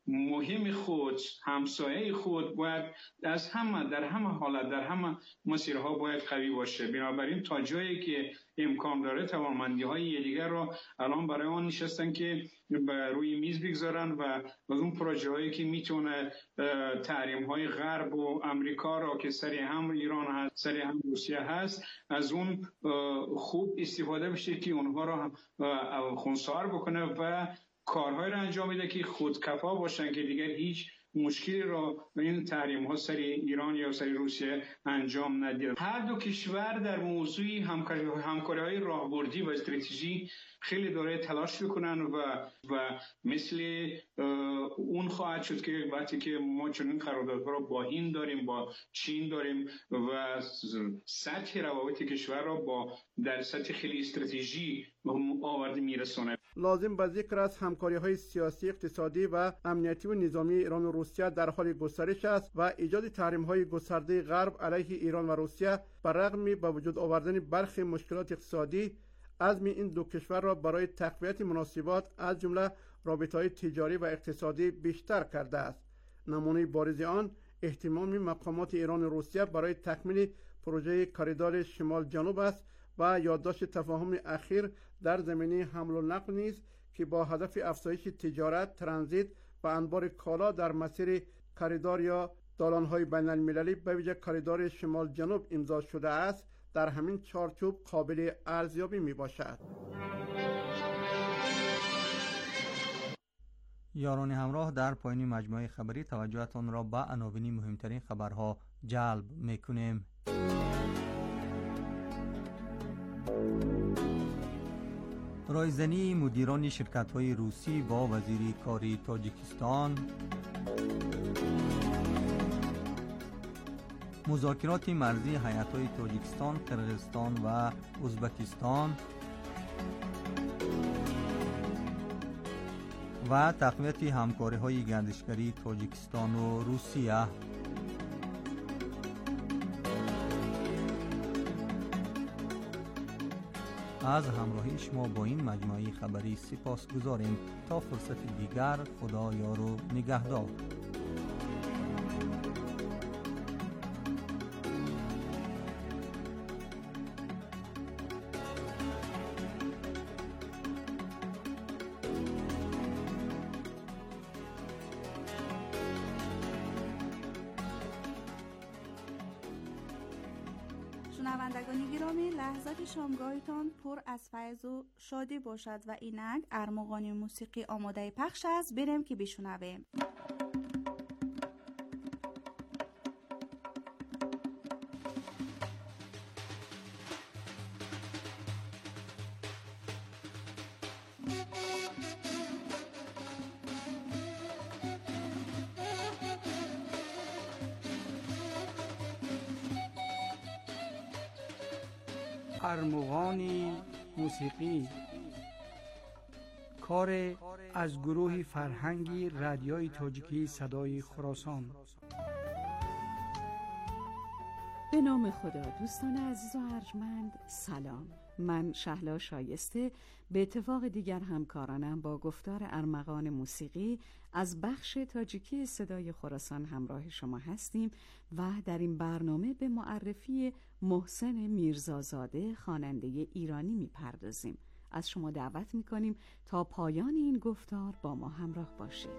مهم خود، همسایه خود باید از همه در همه حالت در همه مسیرها باید قوی باشه. بنابراین تا جایی که امکان داره توانمندی‌های دیگر رو الان برای آن نشستن که روی میز بگذارن و از اون پروژه هایی که میتونه تحریم های غرب و امریکا را که سری هم ایران هست سری هم روسیه هست از اون خوب استفاده بشه که اونها را خنثار بکنه و کارهای را انجام میده که خودکفا باشن که دیگر هیچ مشکلی را این تحریم ها سری ایران یا سری روسیه انجام نده. هر دو کشور در موضوع همکاری های راهبردی و استراتژی خیلی داره تلاش بکنن و مثل اون خواهد شد که وقتی که ما چنین قراردادها رو با هند داریم، با چین داریم و سطح روابط کشور را در سطح خیلی استراتژی آورده میرسونه. لازم به ذکر است همکاری‌های سیاسی، اقتصادی و امنیتی و نظامی ایران و روسیه در حال گسترش است و ایجاد تحریم‌های گسترده غرب علیه ایران و روسیه برغم به وجود آوردن برخی مشکلات اقتصادی عزم این دو کشور را برای تقویت مناسبات از جمله رابطه‌های تجاری و اقتصادی بیشتر کرده است. نمونه بارز آن اهتمام مقامات ایران و روسیه برای تکمیل پروژه کاریدور شمال جنوب است و یادداشت تفاهم اخیر در زمینه حمل و نقل نیز که با هدف افزایش تجارت، ترانزیت و انبار کالا در مسیر کاریدور یا دالان‌های بین‌المللی به ویژه کاریدور شمال جنوب امضا شده است در همین چارچوب قابل ارزیابی میباشد. یاران همراه، در پایان مجموعه خبری توجهتان را به عناوین مهمترین خبرها جلب میکنیم. رایزنی مدیران شرکت‌های روسی با وزیر کاری تاجیکستان، مذاکرات مرزی هیئت‌های تاجیکستان، قرقیزستان و ازبکستان و تقویت همکاری‌های گردشگری تاجیکستان و روسیه. از همراهی شما با این مجموعه خبری سپاس گذاریم. تا فرصت دیگر، خدا یار و نگهدار. شنوندگان گرامی، لحظات شامگاهتان پر از فیض و شادی باشد و اینک ارمغان موسیقی آماده پخش است. بریم که بشنویم. ارمغان موسیقی، کار از گروه فرهنگی رادیوی تاجیکی صدای خراسان. به نام خدا. دوستان عزیز و ارجمند، سلام. من شهلا شایسته به اتفاق دیگر همکارانم با گفتار ارمغان موسیقی از بخش تاجیکی صدای خراسان همراه شما هستیم و در این برنامه به معرفی محسن میرزازاده، خواننده ایرانی میپردازیم. از شما دعوت میکنیم تا پایان این گفتار با ما همراه باشید.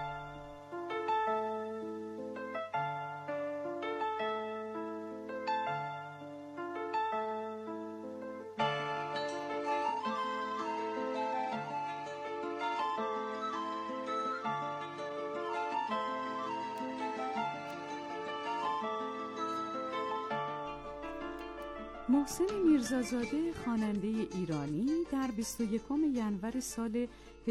محسن میرزازاده، خواننده ایرانی، در 21 ینور سال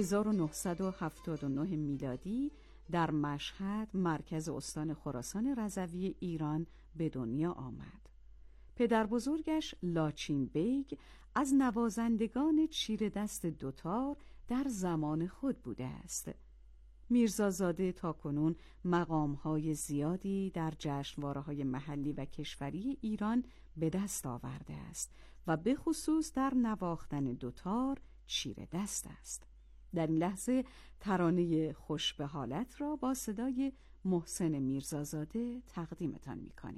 1979 میلادی در مشهد، مرکز استان خراسان رضوی ایران به دنیا آمد. پدر بزرگش لاچین بیگ از نوازندگان چیره دست دوتار در زمان خود بوده است. میرزازاده تاکنون مقام‌های زیادی در جشنواره‌های محلی و کشوری ایران به دست آورده است و به خصوص در نواختن دوتار چیره دست است. در این لحظه ترانه خوش به حالت را با صدای محسن میرزازاده تقدیمتان می‌کنیم.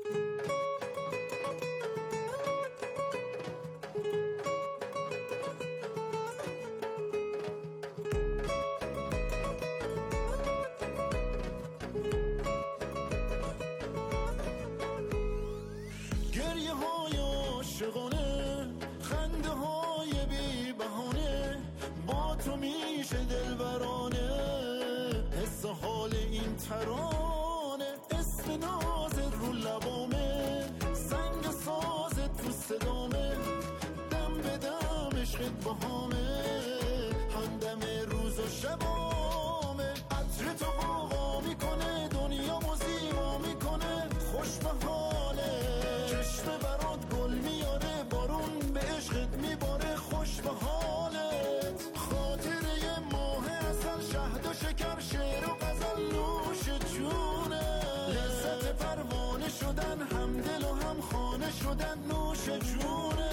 ترانه اسم نازت رو لبامه، سنگ سازت تو صدامه، دم به دم عشقت باهامه، همدم روز و شبامه، عطر تو قوقا میکنه دنیامو زیبا میکنه، خوش به حاله چشم برات گل میاره، بارون به عشقت میباره، خوش به حالت، خاطره ماه اصل شهد و شکر شعر و غزل نوش جونه، لذت پروانه شدن هم دل و هم خانه شدن نوش جونه.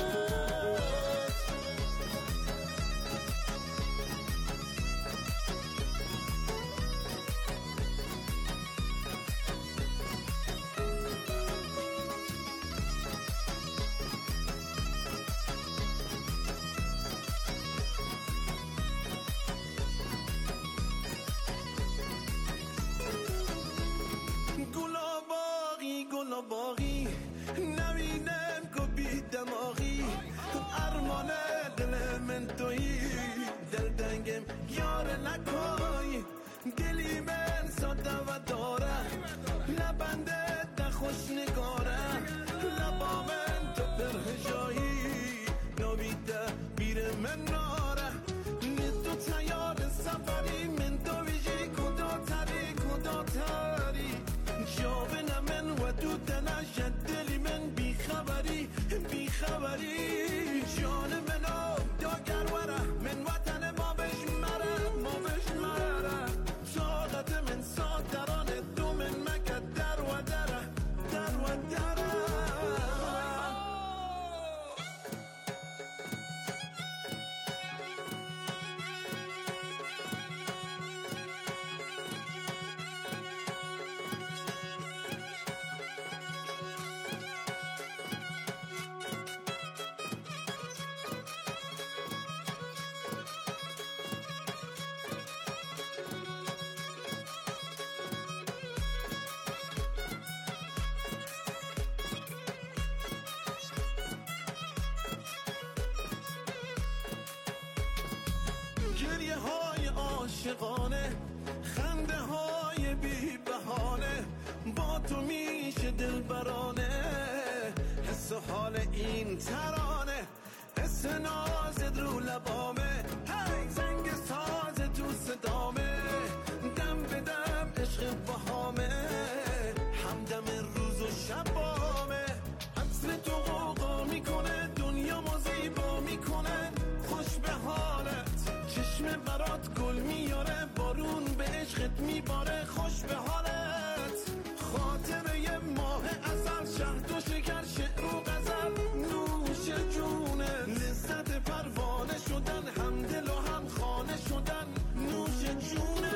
باقی نبینم که بی دماغی، ارمان دل من تویی، دل دنگم یار نکای، دلی من ساده و داره، لبنده ده خوش نگاره، لبا من تو پرهجایی، نویده بیر من ناره، تو تیار سفری من تو ویجی کدا تری جاوه من و تو تنشد دلی من بیخبری جان منو داگر وره من وطن ما بش مره طاقت من سادرانه دو من مکد در و دره گریه های عاشقانه، خنده های بی بهانه، با تو میشه دل برانه، حس و حال این ترانه، حس نازت رو لبامه، زنگ ساز تو صدامه، دم به دم عشق بهامه، همدم روز و شبامه، عطر تو قوقا میکنه دنیا ما زیبا میکنه، خوش به حالت چشم برات گل میاره، بارون به عشقت میباره، خوش به حالت، خاطره ماه ازل شهد و شکر شعر و غزل نوش جونه، لذت پروانه شدن هم دل و هم خانه شدن نوش جونه.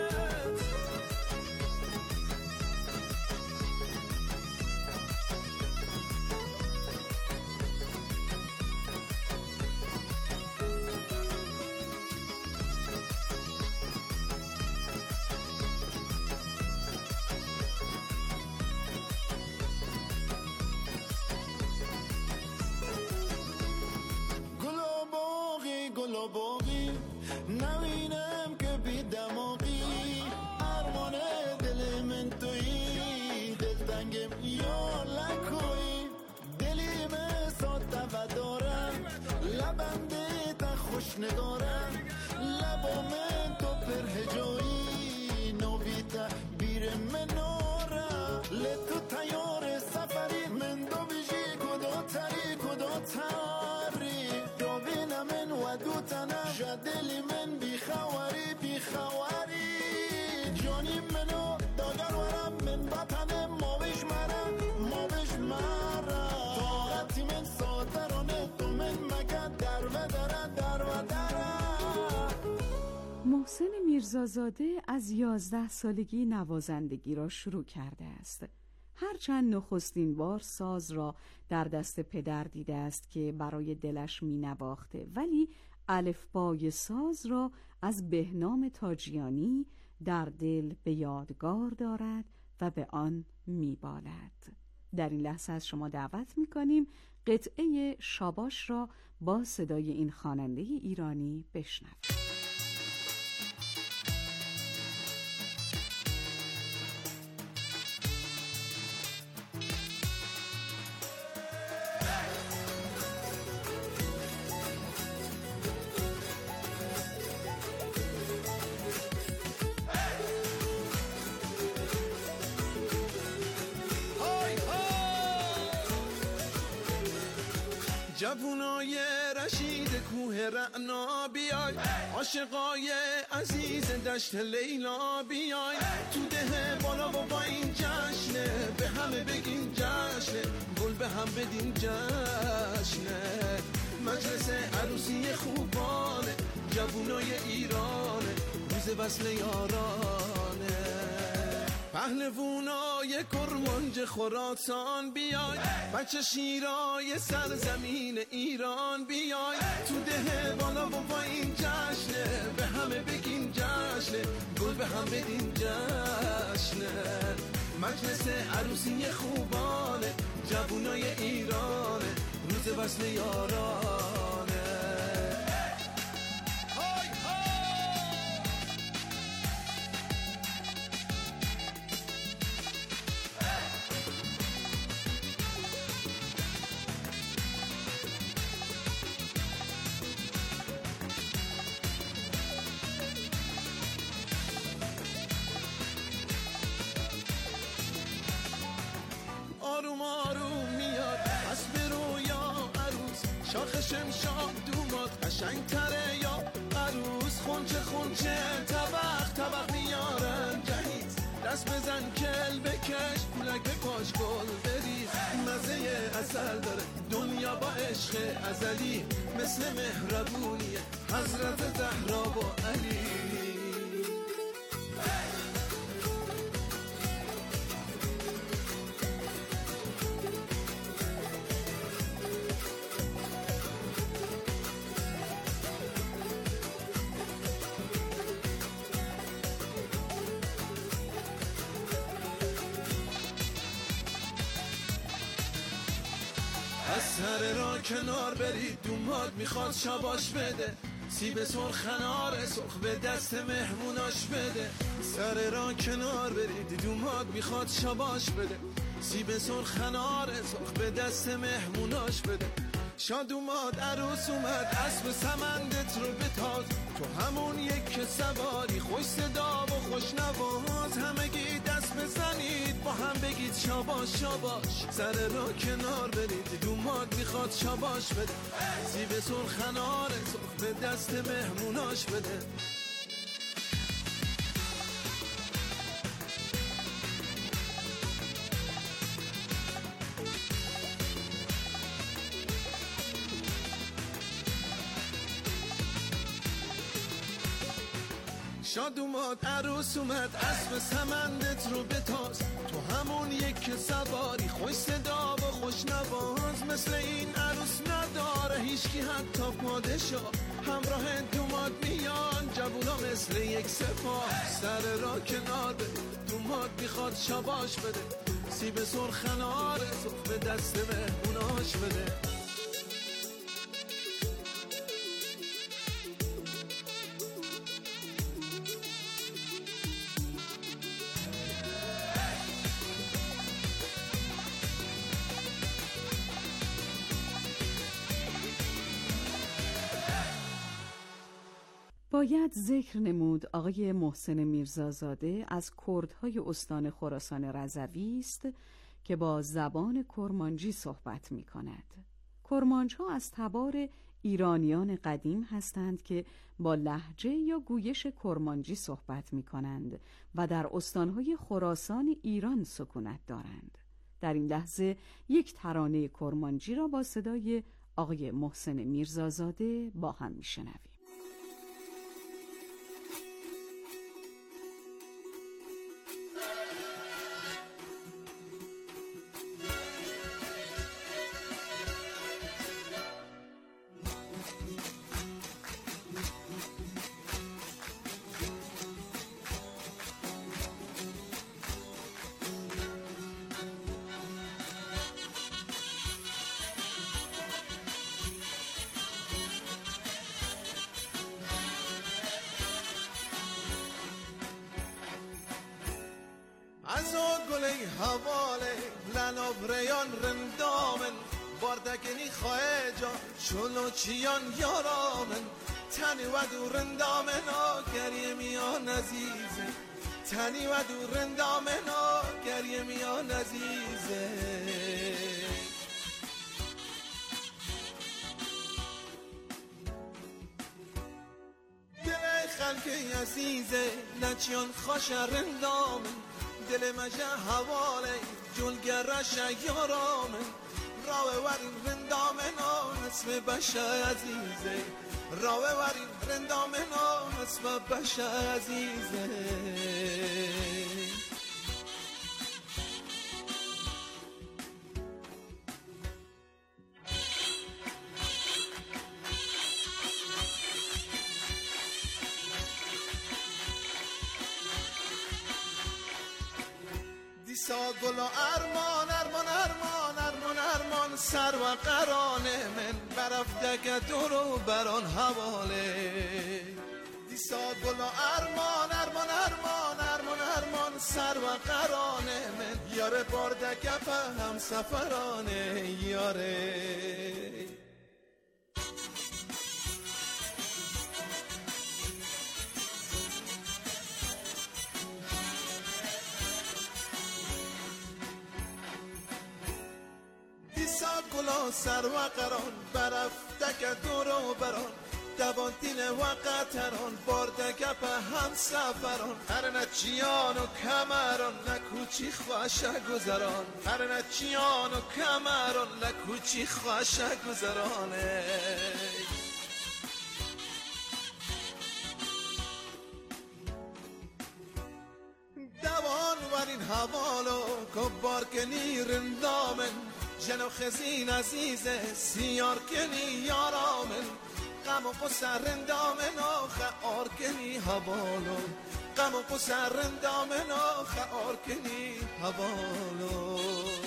گل باقی نبینم که بی دماغی، ارمان دل من تویی، دل تنگم یار لکویی، دلی من ساده و دارم، لبنده تا خوش نگارم، لبا من تو پرهجایی، نویده بیر من نارم، لتو تیار سفری من دو بیجی کدا تری دو بین من و دو تنم، جدلی من بیخواری محسن میرزازاده از 11 سالگی نوازندگی را شروع کرده است. هرچند نخستین بار ساز را در دست پدر دیده است که برای دلش می نواخته، ولی الفبای ساز را از بهنام تاجیانی در دل به یادگار دارد و به آن می بالد. در این لحظه از شما دعوت می کنیم قطعه شاباش را با صدای این خواننده ایرانی بشنوید. جوونای رشید کوه رعنا بیای، عاشقای عزیز دشت لیلا بیای، تو ده بالا و با این جشنه، به همه بگین جشنه، گل به هم بدین جشنه، مجلس عروسی خوبانه، جوونای ایرانه، روز وصل یارانه، پهلوونای کرمانج خراسان بیای، بچه شیرای سرزمین ایران بیای، تو ده بالا و با این جشنه، به همه بگین جشنه، گل به هم بدین جشنه، مجلس عروسی خوبانه، جوونای ایرانه، روز وصل یارانه. آروم آروم میاد اسب رویا عروس، شاخ شمشاد دوماد قشنگ تره یا عروس، خونچه خونچه طبق طبق میارن جهیز، دست بزن کل بکش پولک پاش گل بریز، مزه اصل داره دنیا با عشق ازلی، مثل مهربونیه حضرت زهرا و علی. از سر را کنار برید دوماد میخواد شاباش بده، سیب سرخ انار سرخ به دست مهموناش بده، سر را کنار برید دوماد میخواد شاباش بده، سیب سرخ انار سرخ به دست مهموناش بده، شاد اومد عروس اومد اسب سمندت رو بتاز، تو همون یک سواری خوش صدا و خوش نواز، همگی دست بزنید با هم بگید شاباش شاباش، سر را کنار برید دوماد میخواد شاباش بده، سیب سرخ انار سرخ به دست مهموناش بده. شاد اومد عروس اومد اسب سمندت رو بتاز، تو همون یک سواری خوش صدا و خوش نواز، مثل این عروس نداره هیچکی حتی پادشاه، همراه دوماد میان جوونا مثل یک سپاه، سر را کنار بده دوماد میخواد شاباش بده، سیب سرخ انار سرخ به دست مهموناش بده. باید ذکر نمود آقای محسن میرزازاده از کردهای استان خراسان رضوی است که با زبان کرمانجی صحبت می کند. کرمانج‌ها از تبار ایرانیان قدیم هستند که با لهجه یا گویش کرمانجی صحبت می کنند و در استانهای خراسان ایران سکونت دارند. در این لحظه یک ترانه کرمانجی را با صدای آقای محسن میرزازاده با هم می شنویم. سلابریان رندامن باردگنی خواه جان چلو چیان یارامن تنی و دو رندامن گریه میان عزیزه تنی و دو رندامن گریه میان عزیزه دل خلقی عزیزه نچیان خوش رندامن دل مجه حواله جلگرش یارامن راوه ورین رندامن اسم بشه عزیزه راوه ورین رندامن اسم بشه عزیزه دیسا گل و ارمان ارمان ارمان ارمان ارمان سر و قرانه من برفته که دورو بران حواله دیسا گل و ارمان ارمان ارمان ارمان ارمان سر و قرانه من یاره برده که هم سفرانه یاره گلا سر و قران برفته که دورو بران دوانتین و قطران بارده گپ هم سفران هر نچیان و کمران لکوچی خوشه گذران هر نچیان و کمران لکوچی خوشه گذرانه دوان ورین حوالو کبار کنی رندامن جنو خزین عزیزه سیار کنی یارامن غم و قصر رندامن آخه آر کنی حوالو غم و قصر رندامن آخه آر کنی حوالو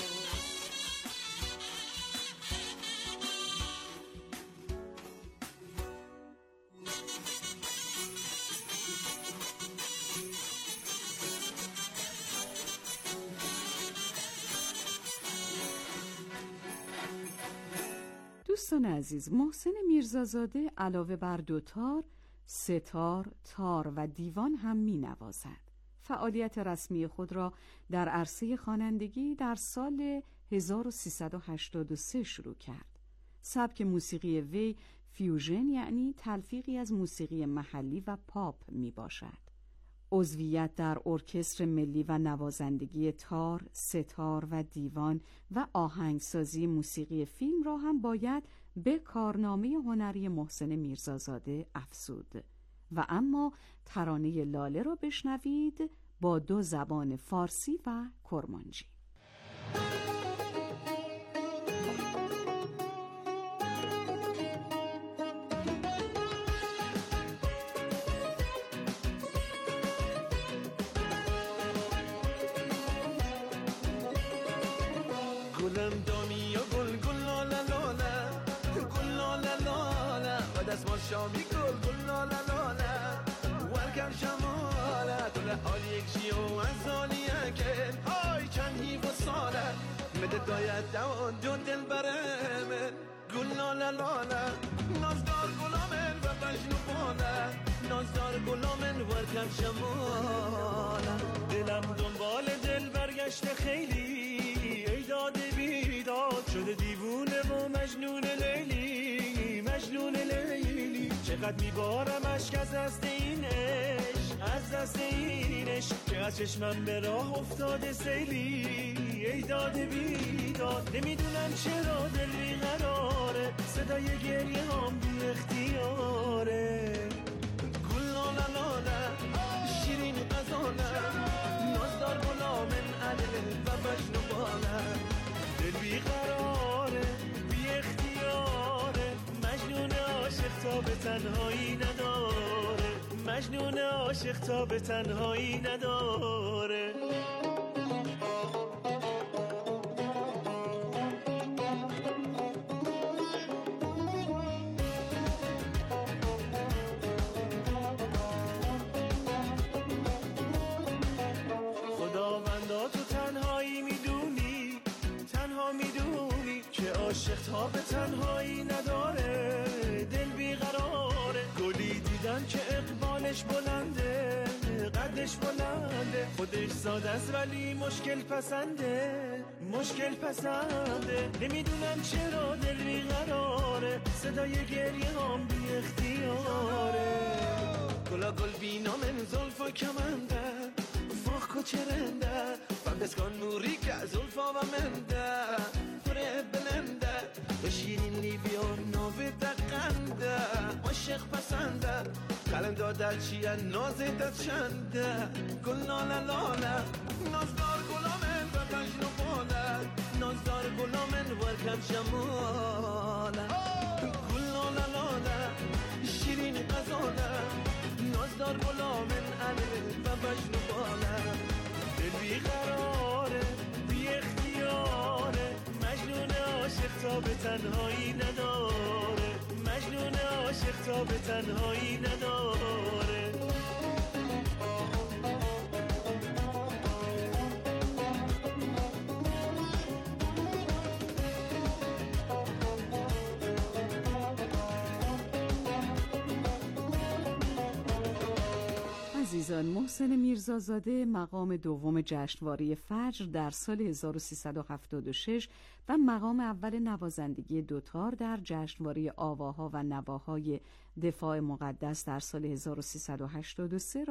دوستان عزیز، محسن میرزازاده علاوه بر دوتار، ستار، تار و دیوان هم می نوازد. فعالیت رسمی خود را در عرصه خوانندگی در سال 1383 شروع کرد. سبک موسیقی وی فیوژن یعنی تلفیقی از موسیقی محلی و پاپ می باشد. عضویت در ارکستر ملی و نوازندگی تار، ستار و دیوان و آهنگسازی موسیقی فیلم را هم باید به کارنامه هنری محسن میرزازاده افزود. و اما ترانه لاله را بشنوید با 2 زبان فارسی و کرمانجی. گلم دانی و گل گل لاله لاله گل لاله لاله و دست ما شامی گل لاله لاله ورکر شماله طول حال یک جیو از آلیه کن آی چند هیو و ساله مده داید دوان دو دل برمه گل لاله لاله نازدار گلامن و بجنو باله نازدار گلامن ورکر شماله دلم دنبال دل برگشته خیلی داد بیداد شده دیوونه و مجنون لیلی مجنون لیلی چقدر میبارم اشک از دست این عشق از دست این عشق چقدر چشمم به راه افتاده سیلی ای داد بیداد نمیدونم چرا دل بیقراره صدای گریه هم بی اختیاره گل لاله لاله شیرین غزاله نازدار گلامن علیه و مجنون باله دل بیقراره بی اختیاره مجنون عاشق تا به تنهایی نداره مجنون عاشق تا به تنهایی نداره عاشق تا به تنهایی نداره، دل بیقراره. گلی دیدن که اقبالش بلنده، قدش بلنده، خودش ساده است ولی مشکل پسنده، مشکل پسنده. نمیدونم چرا دل بیقراره، صدای گریه هم بی اختیاره. گلا گل بینا من زلف و کمنده، فاخ و چرنده، بسکن نوری که زلفا و منده، پره بلنده، به شیرین لیبیا ناوی دقنده، عاشق پسنده، قلم دادر چیه نازه داد چنده. گل لاله لاله، نازدار گلامن و تجنو باله، نازدار گلامن ورکم شماله. گل لاله لاله، شیرین غزاله، نازدار گلامن علی و بجنو باله. دل بیقراره، بی اختیاره، مجنون عاشق تا به تنهایی نداره، مجنون عاشق تا به تنهایی نداره. عزیزان، محسن میرزازاده مقام دوم جشنواره فجر در سال 1376 و مقام اول نوازندگی دوتار در جشنواره آواها و نواهای دفاع مقدس در سال 1383